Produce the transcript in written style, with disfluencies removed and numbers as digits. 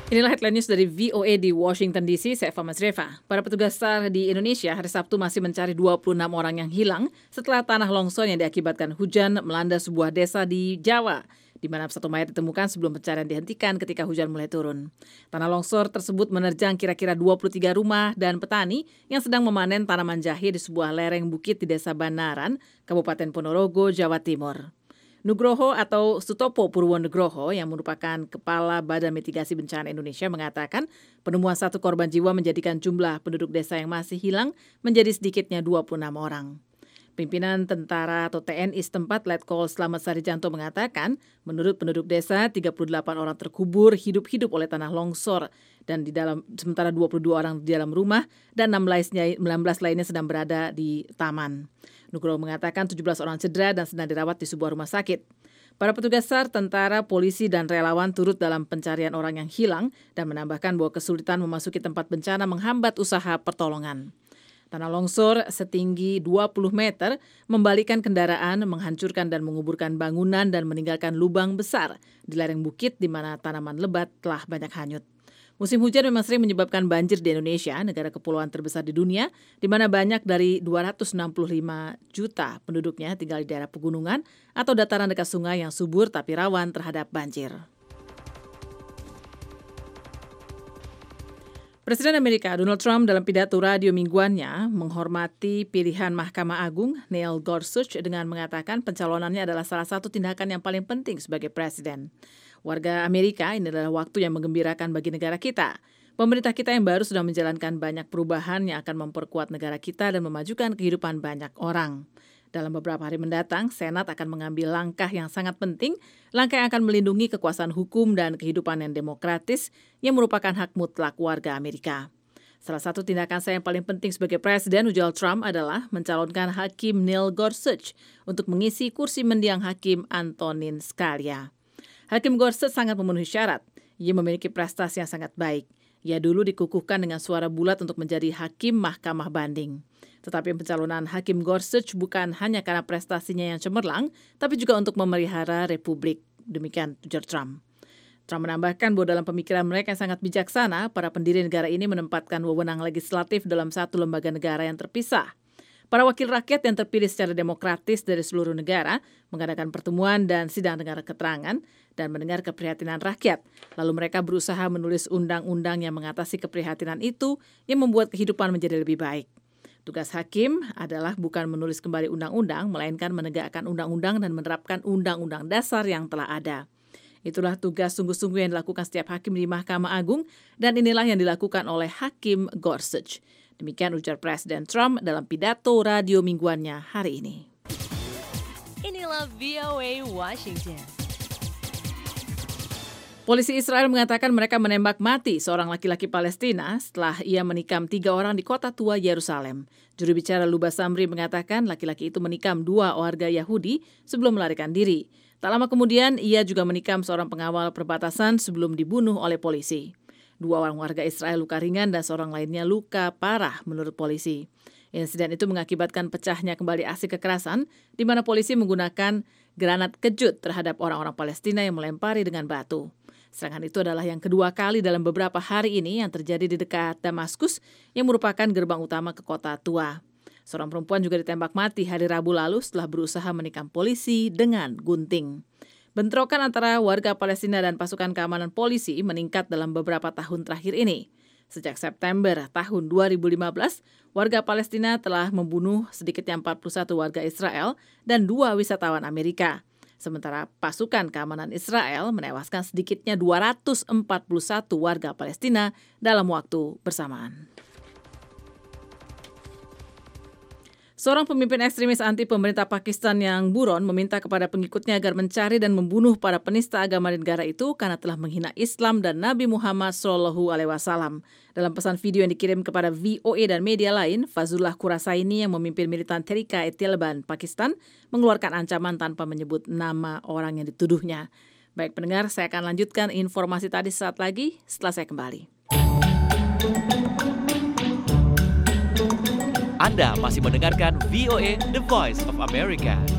Inilah headline news dari VOA di Washington DC, saya Eva Masreva. Para petugas SAR di Indonesia hari Sabtu masih mencari 26 orang yang hilang setelah tanah longsor yang diakibatkan hujan melanda sebuah desa di Jawa, di mana satu mayat ditemukan sebelum pencarian dihentikan ketika hujan mulai turun. Tanah longsor tersebut menerjang kira-kira 23 rumah dan petani yang sedang memanen tanaman jahe di sebuah lereng bukit di Desa Banaran, Kabupaten Ponorogo, Jawa Timur. Nugroho atau Sutopo Purwonugroho yang merupakan Kepala Badan Mitigasi Bencana Indonesia mengatakan penemuan satu korban jiwa menjadikan jumlah penduduk desa yang masih hilang menjadi sedikitnya 26 orang. Pimpinan tentara atau TNI setempat Letkol Slamet Sarijanto mengatakan menurut penduduk desa 38 orang terkubur hidup-hidup oleh tanah longsor dan sementara 22 orang di dalam rumah dan 16 lainnya sedang berada di taman. Nugroho mengatakan 17 orang cedera dan sedang dirawat di sebuah rumah sakit. Para petugas SAR, tentara, polisi, dan relawan turut dalam pencarian orang yang hilang dan menambahkan bahwa kesulitan memasuki tempat bencana menghambat usaha pertolongan. Tanah longsor setinggi 20 meter membalikkan kendaraan, menghancurkan dan menguburkan bangunan dan meninggalkan lubang besar di lereng bukit di mana tanaman lebat telah banyak hanyut. Musim hujan memang sering menyebabkan banjir di Indonesia, negara kepulauan terbesar di dunia, di mana banyak dari 265 juta penduduknya tinggal di daerah pegunungan atau dataran dekat sungai yang subur tapi rawan terhadap banjir. Presiden Amerika Donald Trump dalam pidato radio mingguannya menghormati pilihan Mahkamah Agung Neil Gorsuch dengan mengatakan pencalonannya adalah salah satu tindakan yang paling penting sebagai presiden. Warga Amerika, ini adalah waktu yang menggembirakan bagi negara kita. Pemerintah kita yang baru sudah menjalankan banyak perubahan yang akan memperkuat negara kita dan memajukan kehidupan banyak orang. Dalam beberapa hari mendatang, Senat akan mengambil langkah yang sangat penting, langkah yang akan melindungi kekuasaan hukum dan kehidupan yang demokratis yang merupakan hak mutlak warga Amerika. Salah satu tindakan saya yang paling penting sebagai presiden, ujar Trump, adalah mencalonkan Hakim Neil Gorsuch untuk mengisi kursi mendiang Hakim Antonin Scalia. Hakim Gorsuch sangat memenuhi syarat. Ia memiliki prestasi yang sangat baik. Ia dulu dikukuhkan dengan suara bulat untuk menjadi Hakim Mahkamah Banding. Tetapi pencalonan Hakim Gorsuch bukan hanya karena prestasinya yang cemerlang, tapi juga untuk memelihara Republik. Demikian ujar Trump. Trump menambahkan bahwa dalam pemikiran mereka yang sangat bijaksana, para pendiri negara ini menempatkan wewenang legislatif dalam satu lembaga negara yang terpisah. Para wakil rakyat yang terpilih secara demokratis dari seluruh negara mengadakan pertemuan dan sidang dengar keterangan dan mendengar keprihatinan rakyat. Lalu mereka berusaha menulis undang-undang yang mengatasi keprihatinan itu yang membuat kehidupan menjadi lebih baik. Tugas hakim adalah bukan menulis kembali undang-undang, melainkan menegakkan undang-undang dan menerapkan undang-undang dasar yang telah ada. Itulah tugas sungguh-sungguh yang dilakukan setiap hakim di Mahkamah Agung dan inilah yang dilakukan oleh Hakim Gorsuch. Demikian ujar Presiden Trump dalam pidato radio mingguannya hari ini. Inilah VOA Washington. Polisi Israel mengatakan mereka menembak mati seorang laki-laki Palestina setelah ia menikam 3 orang di kota tua Yerusalem. Juru bicara Luba Samri mengatakan laki-laki itu menikam 2 warga Yahudi sebelum melarikan diri. Tak lama kemudian ia juga menikam seorang pengawal perbatasan sebelum dibunuh oleh polisi. 2 orang warga Israel luka ringan dan seorang lainnya luka parah menurut polisi. Insiden itu mengakibatkan pecahnya kembali aksi kekerasan di mana polisi menggunakan granat kejut terhadap orang-orang Palestina yang melempari dengan batu. Serangan itu adalah yang kedua kali dalam beberapa hari ini yang terjadi di dekat Damaskus yang merupakan gerbang utama ke kota tua. Seorang perempuan juga ditembak mati hari Rabu lalu setelah berusaha menikam polisi dengan gunting. Bentrokan antara warga Palestina dan pasukan keamanan polisi meningkat dalam beberapa tahun terakhir ini. Sejak September tahun 2015, warga Palestina telah membunuh sedikitnya 41 warga Israel dan 2 wisatawan Amerika. Sementara pasukan keamanan Israel menewaskan sedikitnya 241 warga Palestina dalam waktu bersamaan. Seorang pemimpin ekstremis anti pemerintah Pakistan yang buron meminta kepada pengikutnya agar mencari dan membunuh para penista agama di negara itu karena telah menghina Islam dan Nabi Muhammad SAW. Dalam pesan video yang dikirim kepada VOA dan media lain, Fazullah Qurasaini yang memimpin militan Tehrik-e-Taliban Pakistan mengeluarkan ancaman tanpa menyebut nama orang yang dituduhnya. Baik pendengar, saya akan lanjutkan informasi tadi saat lagi setelah saya kembali. Anda masih mendengarkan VOA The Voice of America.